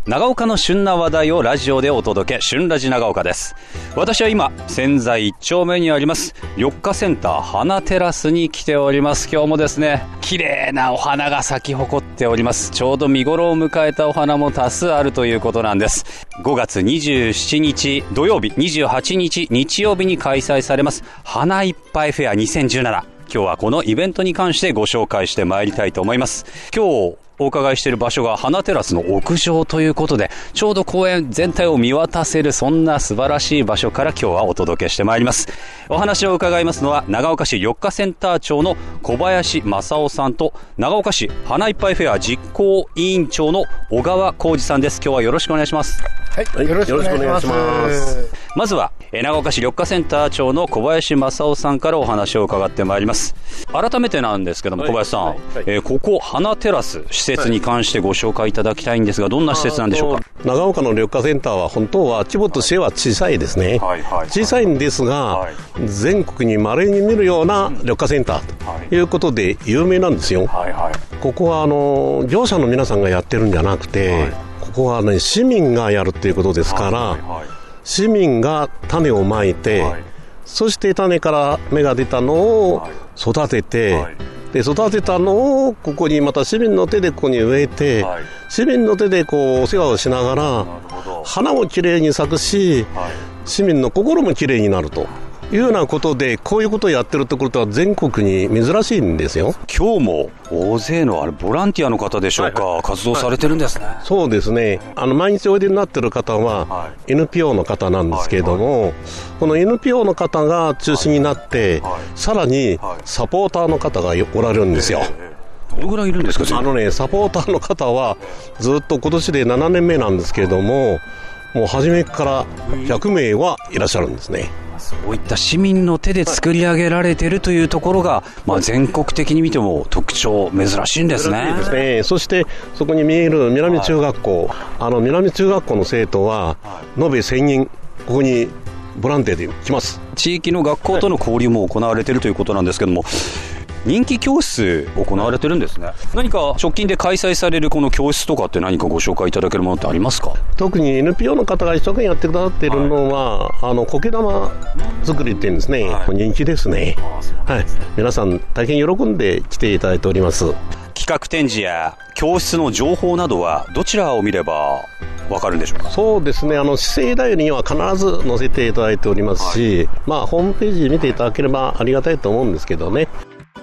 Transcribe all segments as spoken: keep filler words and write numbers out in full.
長岡の旬な話題をラジオでお届け、旬ラジ長岡です。私は今千載一丁目にあります緑化センター花テラスに来ております。今日もですね、綺麗なお花が咲き誇っております。ちょうど見頃を迎えたお花も多数あるということなんです。ごがつにじゅうしちにち土曜日、にじゅうはちにち日曜日に開催されます花いっぱいフェアにせんじゅうなな。今日はこのイベントに関してご紹介してまいりたいと思います。今日お伺いしている場所が花テラスの屋上ということで、ちょうど公園全体を見渡せる、そんな素晴らしい場所から今日はお届けしてまいります。お話を伺いますのは長岡市緑化センター長の小林正夫さんと、長岡市花いっぱいフェア実行委員長の小川浩二さんです。今日はよろしくお願いします。 はい、よろしくお願いします。 まずは長岡市緑化センター長の小林正夫さんからお話を伺ってまいります。改めてなんですけども、小林さん、はいはい、えー、ここ花テラス施設に関してご紹介いただきたいんですが、どんな施設なんでしょうか。 長岡の緑化センターは本当は規模としては小さいですね、はいはいはい、小さいんですが、はい、全国に稀に見るような緑化センターということで有名なんですよ、はいはい、ここはあの業者の皆さんがやってるんじゃなくて、はい、ここは、ね、市民がやるっていうことですから、はいはいはい、市民が種をまいて、はい、そして種から芽が出たのを育てて、はいはい、で育てたのをここにまた市民の手でここに植えて、はい、市民の手でこうお世話をしながら花もきれいに咲くし、はい、市民の心もきれいになるというようなことで、こういうことをやってるところとは全国に珍しいんですよ。 今日も大勢のあれボランティアの方でしょうか、はい、活動されてるんですね、はい、 そうですね。あの毎日おいでになってる方は、はい、エヌピーオー の方なんですけれども、はいはい、この エヌピーオー の方が中心になって、はい、さらにサポーターの方がおられるんですよ、はい。 どのぐらいいるんですか。 あのね、サポーターの方はずっと今年でななねんめなんですけれども、もう初めからひゃくめいはいらっしゃるんですね。 そういった市民の手で作り上げられているというところが、まあ、全国的に見ても特徴珍しいんですね。 ですね。そしてそこに見える南中学校、はい、あの南中学校の生徒は延べせんにんここにボランティアで来ます。 地域の学校との交流も行われているということなんですけども、人気教室行われてるんですね。何か直近で開催されるこの教室とかって何かご紹介いただけるものってありますか。 特に エヌピーオー の方が一生懸命やってくださっているのは、はい、あの苔玉作りっていうんですね、はい、人気ですね、はい、皆さん大変喜んで来ていただいております。 企画展示や教室の情報などはどちらを見ればわかるんでしょうか。 そうですね、あの市政代理には必ず載せていただいておりますし、はい、まあ、ホームページ見ていただければありがたいと思うんですけどね。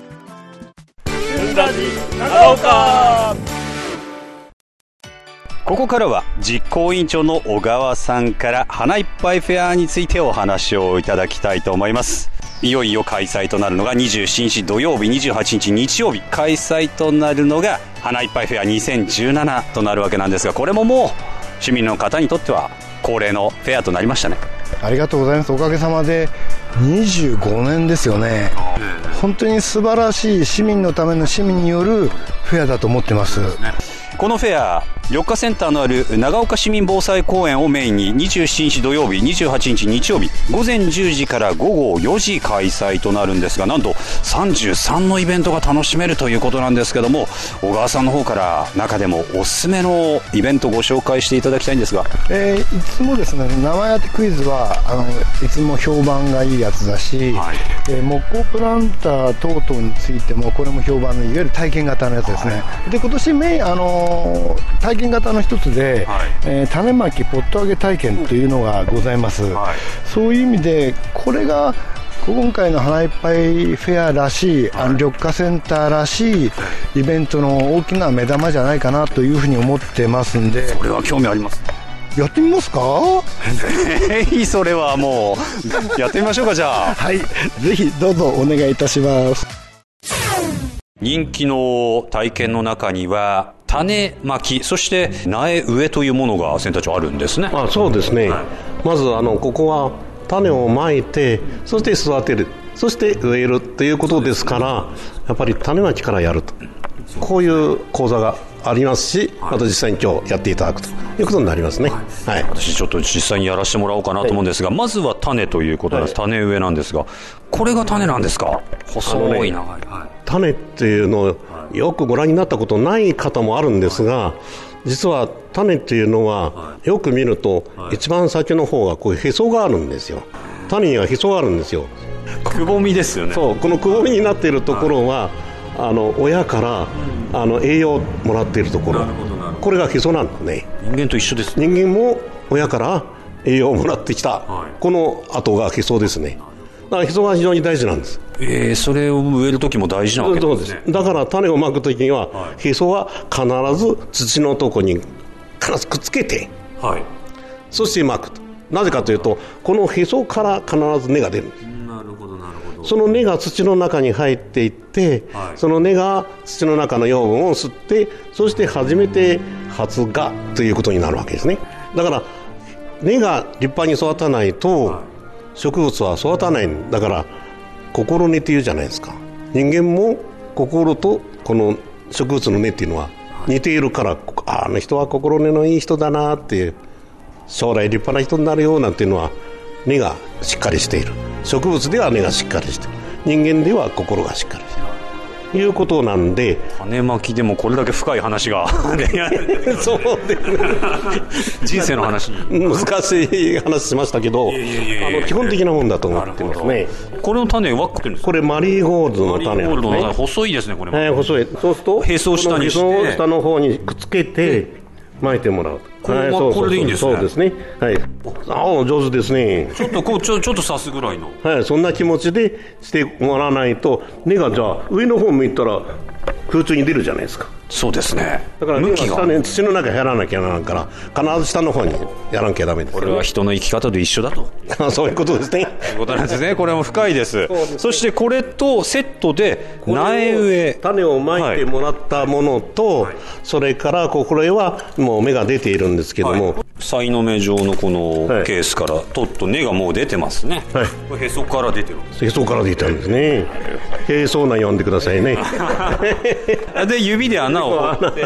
長岡。ここからは実行委員長の小川さんから花いっぱいフェアについてお話をいただきたいと思います。いよいよ開催となるのがにじゅうしちにち土曜日、にじゅうはちにち日曜日、開催となるのが花いっぱいフェアにせんじゅうななとなるわけなんですが、これももう市民の方にとっては恒例のフェアとなりましたね。 ありがとうございます。おかげさまでにじゅうごねんですよね。本当に素晴らしい市民のための市民によるフェアだと思ってます。 このフェア、緑化センターのある長岡市民防災公園をメインににじゅうしちにち土曜日、にじゅうはちにち日曜日、ごぜんじゅうじからごごよじ開催となるんですが、なんとさんじゅうさんのイベントが楽しめるということなんですけども、小川さんの方から中でもおすすめのイベントをご紹介していただきたいんですが、 えー、いつもですね、名前当てクイズはあのいつも評判がいいやつだし、はい、えー、木工プランター等々についてもこれも評判のいわゆる体験型のやつですね、はい、で今年メインあの体験型の一つで、はい、えー、種まきポット揚げ体験というのがございます、はい、そういう意味でこれが今回の花いっぱいフェアらしい、はい、あの緑化センターらしいイベントの大きな目玉じゃないかなというふうに思ってますんで、 それは興味あります。 やってみますか。 ぜひそれはもうやってみましょうか。じゃあはい、ぜひどうぞお願いいたします。 人気の体験の中には種まき、そして苗植えというものがセンター長あるんですね。 あ、そうですね、はい、まずあのここは種をまいて、そして育てる、そして植えるということですから、やっぱり種まきからやると、こういう講座がありますし、また実際に今日やっていただくということになりますね、はいはい、 私ちょっと実際にやらせてもらおうかなと思うんですが、はい、まずは種ということなんです、はい、種植えなんですが、これが種なんですか。細い長い、はい、 種っていうのをよくご覧になったことない方もあるんですが、 実は種っていうのはよく見ると一番先の方がこういうへそがあるんですよ。種にはへそがあるんですよ。 くぼみですよね。 そう、このくぼみになっているところは、はい、あの親からあの栄養をもらっているところ、これがへそなんだね。 人間と一緒です。 人間も親から栄養をもらってきた、はい、この後がへそですね。だからへそが非常に大事なんです。 えー、それを植えるときも大事なわけですね。そうです。 だから種をまくときには、はい、へそは必ず土のとこに必ずくっつけて、はい、そしてまくと。なぜかというと、このへそから必ず根が出るんです。 なるほどなるほど。 その根が土の中に入っていって、はい、その根が土の中の養分を吸って、そして初めて発芽ということになるわけですね。だから根が立派に育たないと、はい、植物は育たないんだから、心根っていうじゃないですか。人間も心とこの植物の根っていうのは似ているから、あ, あの人は心根のいい人だなっていう、将来立派な人になるよなんていうのは根がしっかりしている。植物では根がしっかりしている。人間では心がしっかりしているということなんで、 種まきでもこれだけ深い話がそうですね人生の話難しい話しましたけど、あの基本的なもんだと思ってますね。 これの種ワックって言うんですか？ これマリーゴールドの種、ね、マリーゴールドの種、 細いですねこれも、 はい、細い。そうするとへそを下にして、 へそを下の方にくっつけて巻いてもらう。 これ、はい、そうそうそう、これでいいんですね。そうですね。はい。ああ、上手ですね。 ちょっとこうちょちょっと刺すぐらいの。 はい、そんな気持ちでしてもらわないと、根がじゃあ上の方向いたら空中に出るじゃないですか。 そうですね。 だから根が下に土の中やらなきゃならんから、必ず下の方にやらなきゃダメですよね。 これは人の生き方と一緒だと。 そういうことですね。 そういうことなんですね。これも深いです。 そ, です、ね、そしてこれとセットで苗植え、 種をまいてもらったものと、はい、それからこれはもう芽が出ているんですけども、 はい、さいの目状のこのケースから取っと根がもう出てますね。はい、これへそから出てるんです。 へそから出てるんですね。へそな呼んでくださいね。 で指で穴を掘って、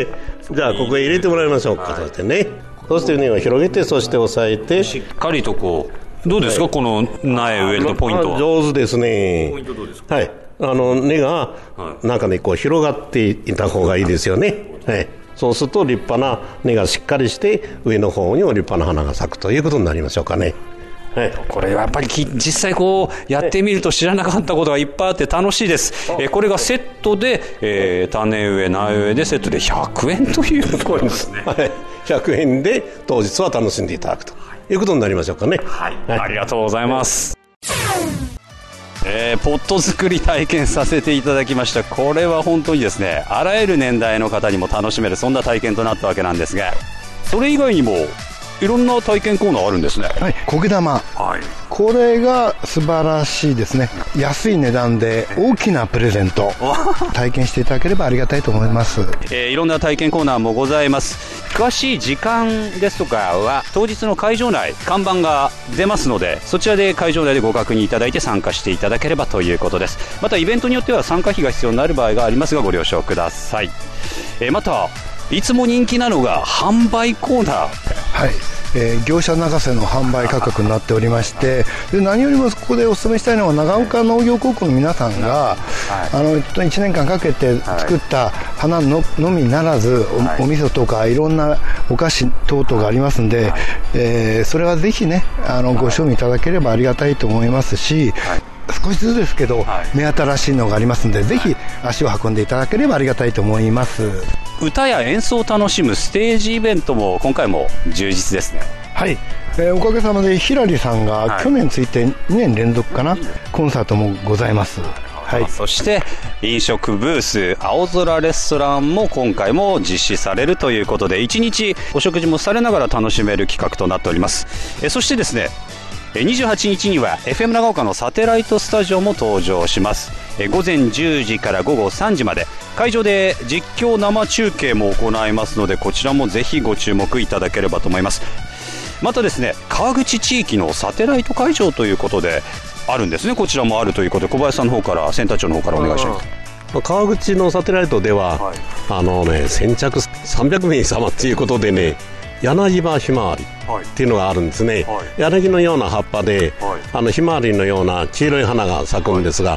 じゃあここへ入れてもらいましょうか。はい、そしてね、そして根を広げて、そして押さえてしっかりとこう、どうですか、はい、この苗植えるとポイントは。 上手ですね。 ポイントどうですか。 はい、あの根がなんかねこう広がっていた方がいいですよね。はい、そうすると立派な根がしっかりして上の方にも立派な花が咲くということになりましょうかね。はい、これはやっぱり実際こうやってみると知らなかったことがいっぱいあって楽しいです。えー、これがセットで、えー、種植え苗植えでセットでひゃくえんというところですね。はい、ひゃくえんで当日は楽しんでいただくということになりましょうかね。 はい、はい、ありがとうございます。えー、ポット作り体験させていただきました。これは本当にですね、あらゆる年代の方にも楽しめるそんな体験となったわけなんですが、それ以外にもいろんな体験コーナーあるんですね。 はい、苔玉、はい、これが素晴らしいですね。安い値段で大きなプレゼント体験していただければありがたいと思います。 えー、いろんな体験コーナーもございます。詳しい時間ですとかは当日の会場内看板が出ますので、そちらで会場内でご確認いただいて参加していただければということです。またイベントによっては参加費が必要になる場合がありますがご了承ください。えー、またいつも人気なのが販売コーナー。 はい、えー、業者泣かせの販売価格になっておりまして、で何よりもここでお勧めしたいのは長岡農業高校の皆さんが、はい、あのいちねんかんかけて作った花 の,、はい、のみならず お, お味噌とかいろんなお菓子等々がありますんで、はい、えー、それはぜひねあのご賞味いただければありがたいと思いますし、はい、少しずつですけど、はい、目新しいのがありますので、ぜひ足を運んでいただければありがたいと思います。 歌や演奏を楽しむステージイベントも今回も充実ですね。 はい、えー、おかげさまでひらりさんが去年ついてにねん連続かな、はい、コンサートもございます。はい、 そして飲食ブース青空レストランも今回も実施されるということで、いちにちお食事もされながら楽しめる企画となっております。えー、そしてですねにじゅうはちにちには エフエム 長岡のサテライトスタジオも登場します。午前じゅうじから午後さんじまで会場で実況生中継も行いますので、こちらもぜひご注目いただければと思います。またですね川口地域のサテライト会場ということであるんですね。こちらもあるということで小林さんの方からセンター長の方からお願いします。 川口のサテライトでは、はい、あのね先着さんびゃくめい様ということでね、柳葉ひまわりっていうのがあるんですね。はい、柳のような葉っぱで、はい、あのひまわりのような黄色い花が咲くんですが、はいはい、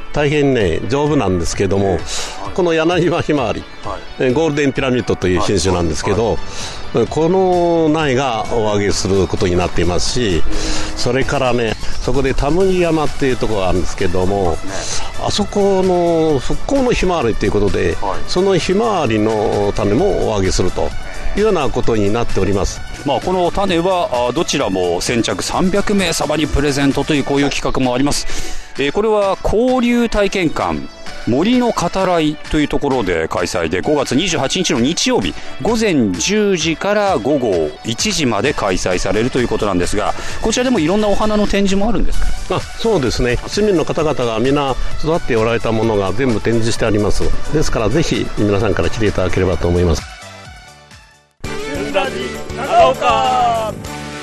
大変ね丈夫なんですけども、この柳葉ひまわり、はい、ゴールデンピラミッドという品種なんですけど、はいはい、この苗がお上げすることになっていますし、それからねそこで田麦山っていうところがあるんですけども、あそこの復興のひまわりということで、はい、そのひまわりの種もお上げするというようなことになっております。 まあ、この種はどちらも先着さんびゃくめい様にプレゼントというこういう企画もあります。えー、これは交流体験館森の語らいというところで開催で、ごがつにじゅうはちにちの日曜日ごぜんじゅうじからごごいちじまで開催されるということなんですが、こちらでもいろんなお花の展示もあるんですか？ あ、そうですね。市民の方々がみんな育っておられたものが全部展示してあります。ですからぜひ皆さんから来ていただければと思います。 旬ラジ長岡。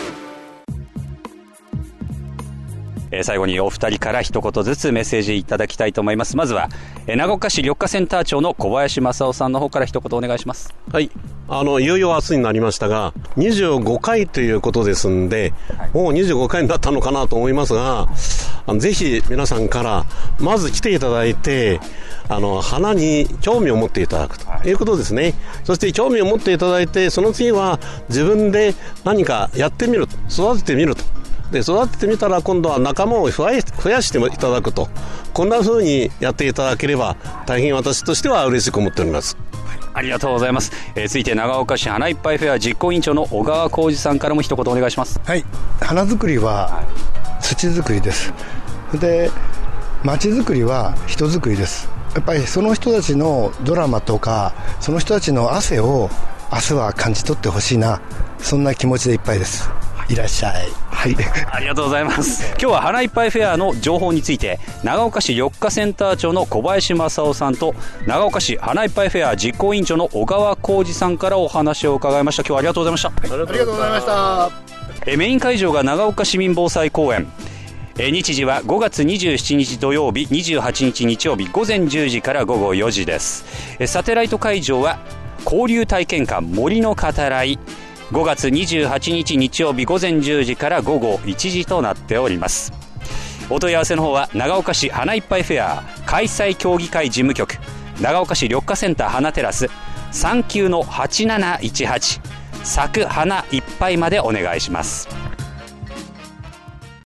えー、最後にお二人から一言ずつメッセージいただきたいと思います。まずは、えー、長岡市緑化センター長の小林正夫さんの方から一言お願いします。 はい、あのいよいよ明日になりましたがにじゅうごかいということですんで、はい、もうにじゅうごかいになったのかなと思いますが、あのぜひ皆さんからまず来ていただいて、あの花に興味を持っていただくということですね。はい、そして興味を持っていただいて、その次は自分で何かやってみる、育ててみると。で育ててみたら今度は仲間を増やしていただくと、こんな風にやっていただければ大変私としては嬉しく思っております。 ありがとうございます。えー、続いて長岡市花いっぱいフェア実行委員長の小川浩二さんからも一言お願いします。 はい、花作りは土作りです。で町づくりは人づくりです。やっぱりその人たちのドラマとかその人たちの汗を明日は感じ取ってほしいな、そんな気持ちでいっぱいです。いらっしゃい。はい、 ありがとうございます。今日は花いっぱいフェアの情報について長岡市緑化センター長の小林正夫さんと長岡市花いっぱいフェア実行委員長の小川浩二さんからお話を伺いました。今日はありがとうございました。 はい、ありがとうございました。 えメイン会場が長岡市民防災公園、え日時はごがつにじゅうしちにち土曜日、にじゅうはちにち日曜日ごぜんじゅうじからごごよじです。えサテライト会場は交流体験館森の語らい、ごがつにじゅうはちにち日曜日ごぜんじゅうじからごごいちじとなっております。お問い合わせの方は長岡市花いっぱいフェア開催協議会事務局長岡市緑化センター花テラス さんきゅうのはちなないちはち 咲く花いっぱいまでお願いします。